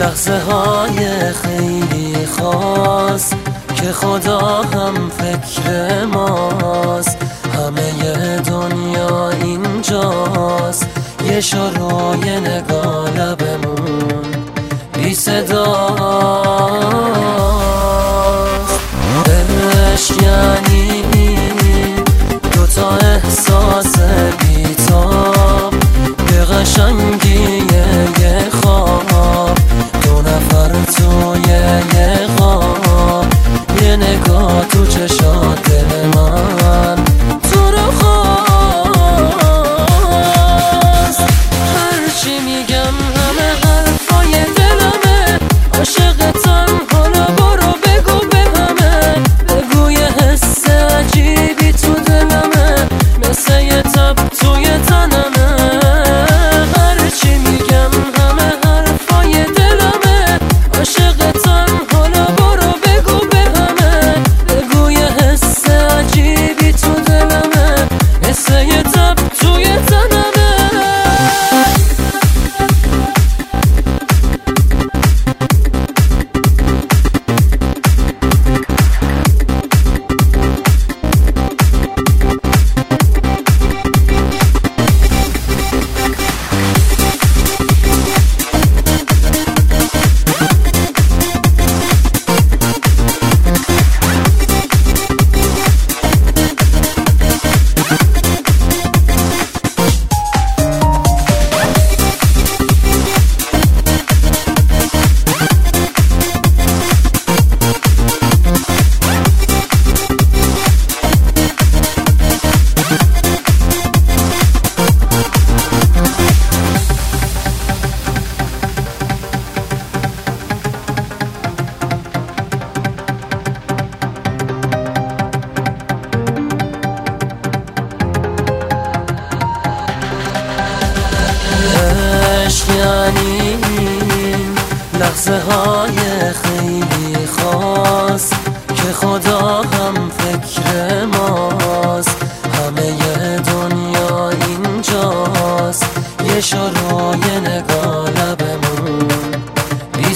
لحظه های خیلی خاص که خدا هم فکر ماست، همه دنیا اینجاست، یه شروع یه نگاه لبمون بی صداست. عشق یعنی دوتا احساس بی‌تاب، به قشنگی یه خواب، دو نفر توی یه خواب، یه نگاه تو چشات دل من تو رو خواست. هرچی میگم همه حرفای دلمه، عاشقتم حالا برو بگو به همه، بگو یه حس عجیبی تو دلمه، مثل یه تب توی تنمه. هرچی میگم همه حرفای دلمه، عاشقتم حالا برو بگو به همه، بگو یه حس عجیبی تو دلمه، مثل یه تب توی تنمه. عشق یعنی لحظه های خیلی خاص که خدا هم فکر ماست، همه دنیا اینجاست، یه شروع یه نگاه لبمون بی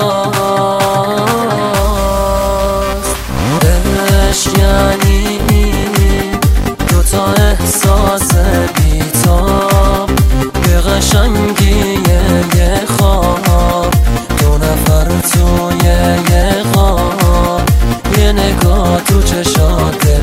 صداست. عشق یعنی دوتا احساس بی‌تاب، به قشنگی یه خواب، دو نفر توی یه خواب، یه نگاه تو چشات